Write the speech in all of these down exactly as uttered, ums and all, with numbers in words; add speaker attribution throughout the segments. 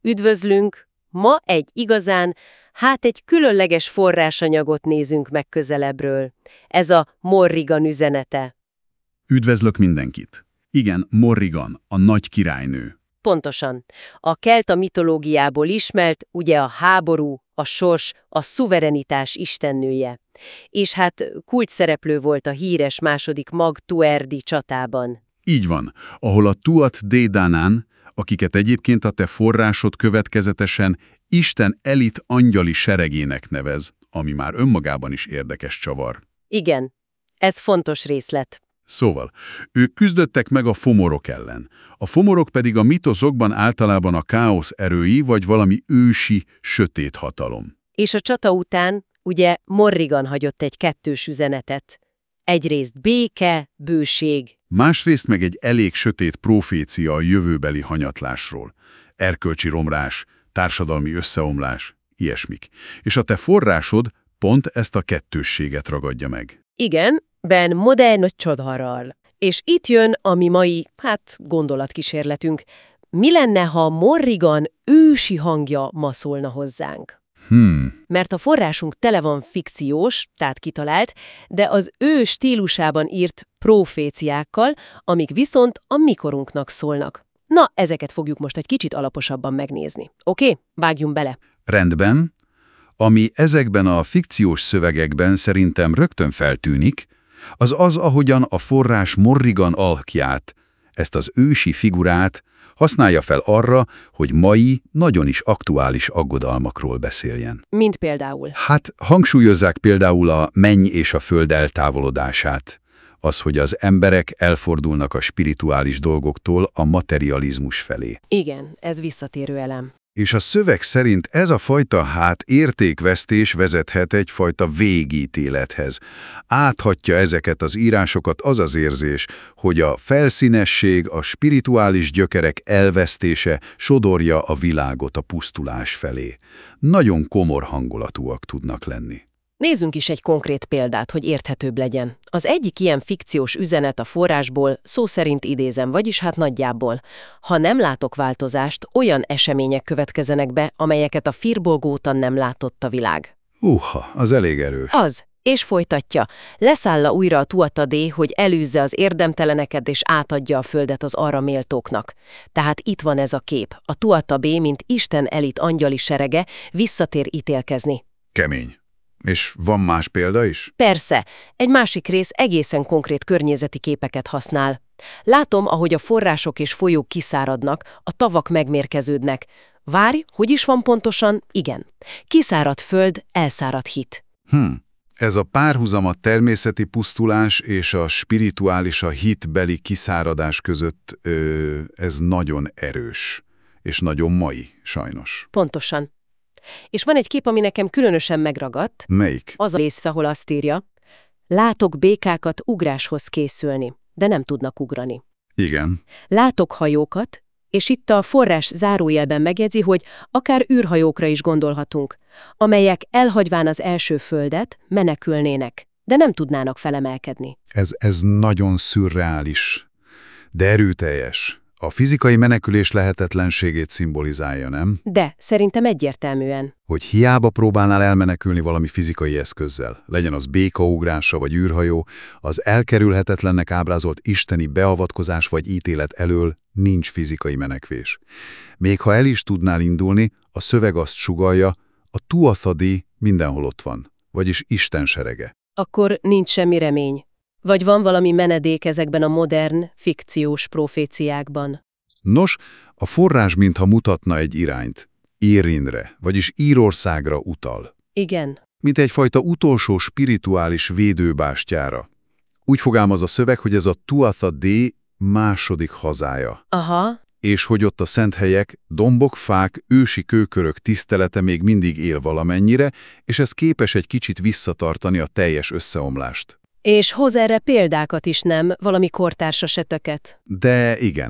Speaker 1: Üdvözlünk! Ma egy igazán, hát egy különleges forrásanyagot nézünk meg közelebbről. Ez a Morrigan üzenete.
Speaker 2: Üdvözlök mindenkit! Igen, Morrigan, a nagy királynő.
Speaker 1: Pontosan. A kelta mitológiából ismert, ugye a háború, a sors, a szuverenitás istennője. És hát kulcsszereplő volt a híres második mag-tuerdi csatában.
Speaker 2: Így van, ahol a Tuat Dé Danann, akiket egyébként a te forrásod következetesen Isten elit angyali seregének nevez, ami már önmagában is érdekes csavar.
Speaker 1: Igen, ez fontos részlet.
Speaker 2: Szóval, ők küzdöttek meg a fomorok ellen. A fomorok pedig a mitoszokban általában a káosz erői vagy valami ősi, sötét hatalom.
Speaker 1: És a csata után, ugye, Morrigan hagyott egy kettős üzenetet. Egyrészt béke, bőség.
Speaker 2: Másrészt meg egy elég sötét profécia a jövőbeli hanyatlásról. Erkölcsi romlás, társadalmi összeomlás, ilyesmik. És a te forrásod pont ezt a kettősséget ragadja meg.
Speaker 1: Igen, ben modern csodarral. És itt jön a mi mai, hát gondolatkísérletünk. Mi lenne, ha Morrigan ősi hangja ma szólna hozzánk?
Speaker 2: Hmm.
Speaker 1: Mert a forrásunk tele van fikciós, tehát kitalált, de az ő stílusában írt proféciákkal, amik viszont a mikorunknak szólnak. Na, ezeket fogjuk most egy kicsit alaposabban megnézni. Oké? Okay? Vágjunk bele.
Speaker 2: Rendben. Ami ezekben a fikciós szövegekben szerintem rögtön feltűnik, az az, ahogyan a forrás Morrigan alakját, ezt az ősi figurát használja fel arra, hogy mai, nagyon is aktuális aggodalmakról beszéljen.
Speaker 1: Mint például?
Speaker 2: Hát hangsúlyozzák például a menny és a föld eltávolodását, az, hogy az emberek elfordulnak a spirituális dolgoktól a materializmus felé.
Speaker 1: Igen, ez visszatérő elem.
Speaker 2: És a szöveg szerint ez a fajta hát értékvesztés vezethet egyfajta végítélethez. Áthatja ezeket az írásokat az az érzés, hogy a felszínesség, a spirituális gyökerek elvesztése sodorja a világot a pusztulás felé. Nagyon komor hangulatúak tudnak lenni.
Speaker 1: Nézzünk is egy konkrét példát, hogy érthetőbb legyen. Az egyik ilyen fikciós üzenet a forrásból, szó szerint idézem, vagyis hát nagyjából. Ha nem látok változást, olyan események következenek be, amelyeket a firbolgótan nem látott a világ.
Speaker 2: Uha, az elég erős.
Speaker 1: Az, és folytatja. Leszálla újra a Tuatha Dé, hogy elűzze az érdemteleneket és átadja a földet az arra méltóknak. Tehát itt van ez a kép. A Tuatha Dé, mint Isten elit angyali serege, visszatér ítélkezni.
Speaker 2: Kemény. És van más példa is?
Speaker 1: Persze, egy másik rész egészen konkrét környezeti képeket használ. Látom, ahogy a források és folyók kiszáradnak, a tavak megmérkeződnek. Várj, hogy is van pontosan? Igen. Kiszáradt föld, elszáradt hit.
Speaker 2: Hm. Ez a párhuzam a természeti pusztulás és a spirituális, a hitbeli kiszáradás között, ö, ez nagyon erős. És nagyon mai, sajnos.
Speaker 1: Pontosan. És van egy kép, ami nekem különösen megragadt.
Speaker 2: Melyik?
Speaker 1: Az a rész, ahol azt írja, látok békákat ugráshoz készülni, de nem tudnak ugrani.
Speaker 2: Igen.
Speaker 1: Látok hajókat, és itt a forrás zárójelben megjegyzi, hogy akár űrhajókra is gondolhatunk, amelyek elhagyván az első földet menekülnének, de nem tudnának felemelkedni.
Speaker 2: Ez, ez nagyon szürreális, de erőteljes. A fizikai menekülés lehetetlenségét szimbolizálja, nem?
Speaker 1: De szerintem egyértelműen.
Speaker 2: Hogy hiába próbálnál elmenekülni valami fizikai eszközzel, legyen az békaugrása vagy űrhajó, az elkerülhetetlennek ábrázolt isteni beavatkozás vagy ítélet elől nincs fizikai menekvés. Még ha el is tudnál indulni, a szöveg azt sugallja, a Tuatha Dé mindenhol ott van, vagyis Isten serege.
Speaker 1: Akkor nincs semmi remény. Vagy van valami menedék ezekben a modern, fikciós proféciákban?
Speaker 2: Nos, a forrás mintha mutatna egy irányt. Érinre, vagyis Írországra utal.
Speaker 1: Igen.
Speaker 2: Mint egyfajta utolsó spirituális védőbástyára. Úgy fogalmaz a szöveg, hogy ez a Tuatha Dé második hazája.
Speaker 1: Aha.
Speaker 2: És hogy ott a szent helyek, dombok, fák, ősi kőkörök tisztelete még mindig él valamennyire, és ez képes egy kicsit visszatartani a teljes összeomlást.
Speaker 1: És hoz erre példákat is, nem? Valami kortárs eseteket?
Speaker 2: De igen.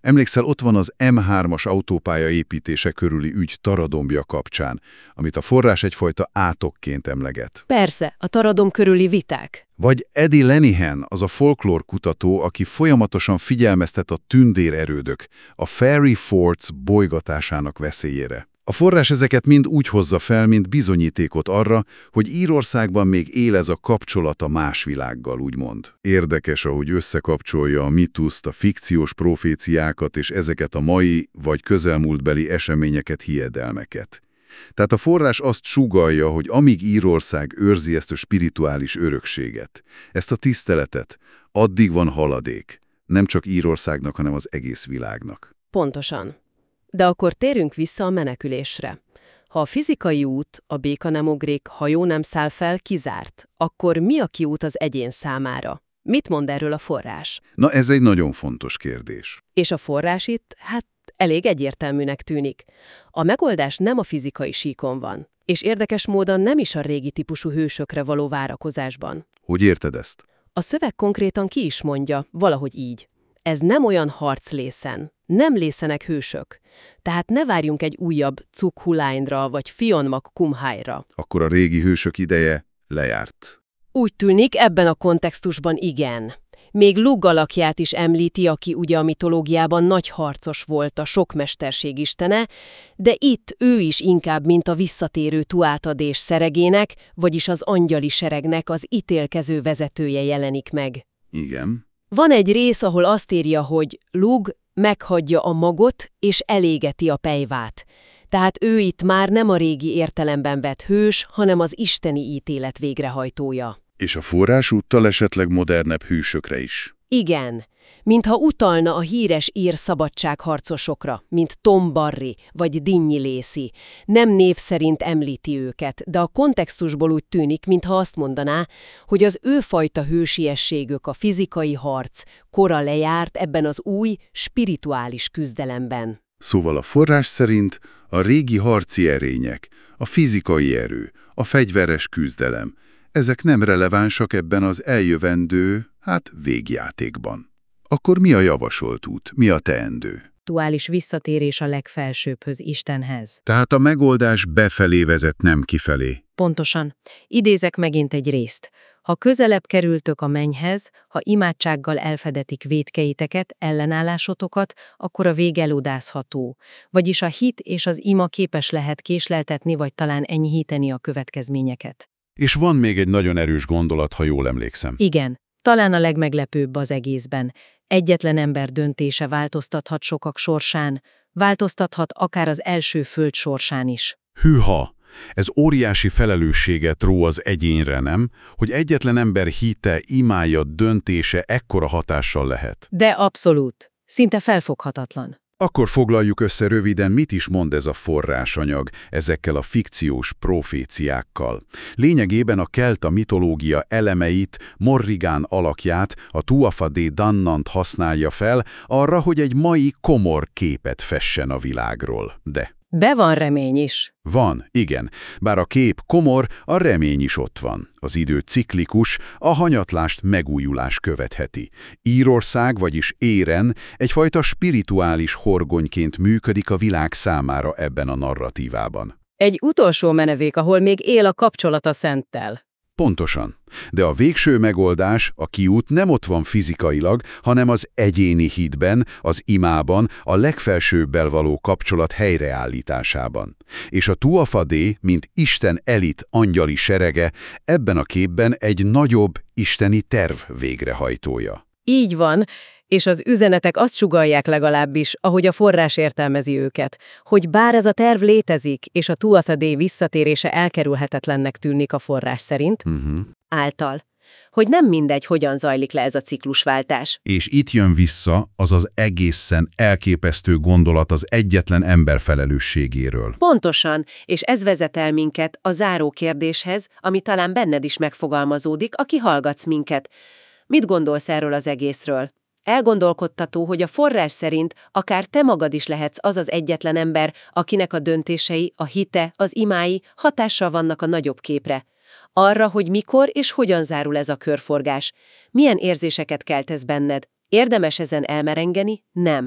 Speaker 2: Emlékszel, ott van az M hármas autópálya építése körüli ügy Taradombja kapcsán, amit a forrás egyfajta átokként emleget.
Speaker 1: Persze, a Taradom körüli viták.
Speaker 2: Vagy Eddie Lenihan, az a folklórkutató, aki folyamatosan figyelmeztet a tündérerődök, a fairy forts bolygatásának veszélyére. A forrás ezeket mind úgy hozza fel, mint bizonyítékot arra, hogy Írországban még él ez a kapcsolat a más világgal, úgymond. Érdekes, ahogy összekapcsolja a mituszt, a fikciós proféciákat és ezeket a mai vagy közelmúltbeli eseményeket, hiedelmeket. Tehát a forrás azt sugallja, hogy amíg Írország őrzi ezt a spirituális örökséget, ezt a tiszteletet, addig van haladék. Nem csak Írországnak, hanem az egész világnak.
Speaker 1: Pontosan. De akkor térjünk vissza a menekülésre. Ha a fizikai út, a béka nem ugrik, hajó nem száll fel, kizárt, akkor mi a kiút az egyén számára? Mit mond erről a forrás?
Speaker 2: Na, ez egy nagyon fontos kérdés.
Speaker 1: És a forrás itt, hát elég egyértelműnek tűnik. A megoldás nem a fizikai síkon van, és érdekes módon nem is a régi típusú hősökre való várakozásban.
Speaker 2: Hogy érted ezt?
Speaker 1: A szöveg konkrétan ki is mondja, valahogy így. Ez nem olyan harclészen, nem lészenek hősök. Tehát ne várjunk egy újabb Cuk-Hulányra vagy Fionmak Kumhájra.
Speaker 2: Akkor a régi hősök ideje lejárt.
Speaker 1: Úgy tűnik, ebben a kontextusban igen. Még Lugh alakját is említi, aki ugye a mitológiában nagy harcos volt, a sok mesterség istene, de itt ő is inkább, mint a visszatérő Tuátha-Dés seregének, vagyis az angyali seregnek az ítélkező vezetője jelenik meg.
Speaker 2: Igen.
Speaker 1: Van egy rész, ahol azt írja, hogy Lugh meghagyja a magot és elégeti a pejvát. Tehát ő itt már nem a régi értelemben vett hős, hanem az isteni ítélet végrehajtója.
Speaker 2: És a forrásúttal esetleg modernebb hősökre is.
Speaker 1: Igen, mintha utalna a híres ír szabadságharcosokra, mint Tom Barry vagy Dinnyi Lacey. Nem név szerint említi őket, de a kontextusból úgy tűnik, mintha azt mondaná, hogy az őfajta hősiességük, a fizikai harc kora lejárt ebben az új, spirituális küzdelemben.
Speaker 2: Szóval a forrás szerint a régi harci erények, a fizikai erő, a fegyveres küzdelem, ezek nem relevánsak ebben az eljövendő, hát végjátékban. Akkor mi a javasolt út, mi a teendő?
Speaker 3: Aktuális visszatérés a legfelsőbphöz, Istenhez.
Speaker 2: Tehát a megoldás befelé vezet, nem kifelé.
Speaker 3: Pontosan. Idézek megint egy részt. Ha közelebb kerültök a mennyhez, ha imádsággal elfedetik vétkeiteket, ellenállásotokat, akkor a vég elodázható. Vagyis a hit és az ima képes lehet késleltetni vagy talán enyhíteni a következményeket.
Speaker 2: És van még egy nagyon erős gondolat, ha jól emlékszem.
Speaker 3: Igen, talán a legmeglepőbb az egészben. Egyetlen ember döntése változtathat sokak sorsán, változtathat akár az első föld sorsán is.
Speaker 2: Hűha! Ez óriási felelősséget ró az egyénre, nem? Hogy egyetlen ember hite, imája, döntése ekkora hatással lehet.
Speaker 3: De abszolút. Szinte felfoghatatlan.
Speaker 2: Akkor foglaljuk össze röviden, mit is mond ez a forrásanyag ezekkel a fikciós proféciákkal. Lényegében a kelta mitológia elemeit, Morrigan alakját, a Tuatha-Dé Dannant használja fel arra, hogy egy mai komor képet fessen a világról. De
Speaker 3: be van remény is.
Speaker 2: van, igen. Bár a kép komor, a remény is ott van. Az idő ciklikus, a hanyatlást megújulás követheti. Írország, vagyis Éren egyfajta spirituális horgonyként működik a világ számára ebben a narratívában.
Speaker 3: Egy utolsó menevék, ahol még él a kapcsolat a Szenttel.
Speaker 2: Pontosan. De a végső megoldás, a kiút nem ott van fizikailag, hanem az egyéni hitben, az imában, a legfelsőbbel való kapcsolat helyreállításában. És a Tuatha-Dé, mint Isten elit angyali serege, ebben a képben egy nagyobb isteni terv végrehajtója.
Speaker 3: Így van, és az üzenetek azt sugallják legalábbis, ahogy a forrás értelmezi őket, hogy bár ez a terv létezik, és a Tuatha-Dé visszatérése elkerülhetetlennek tűnik a forrás szerint,
Speaker 2: Uh-huh.
Speaker 1: által, hogy nem mindegy, hogyan zajlik le ez a ciklusváltás.
Speaker 2: És itt jön vissza az az egészen elképesztő gondolat az egyetlen ember felelősségéről.
Speaker 1: Pontosan, és ez vezet el minket a záró kérdéshez, ami talán benned is megfogalmazódik, aki hallgatsz minket. Mit gondolsz erről az egészről? Elgondolkodtató, hogy a forrás szerint akár te magad is lehetsz az az egyetlen ember, akinek a döntései, a hite, az imái hatással vannak a nagyobb képre. Arra, hogy mikor és hogyan zárul ez a körforgás. Milyen érzéseket keltesz benned? Érdemes ezen elmerengeni? Nem.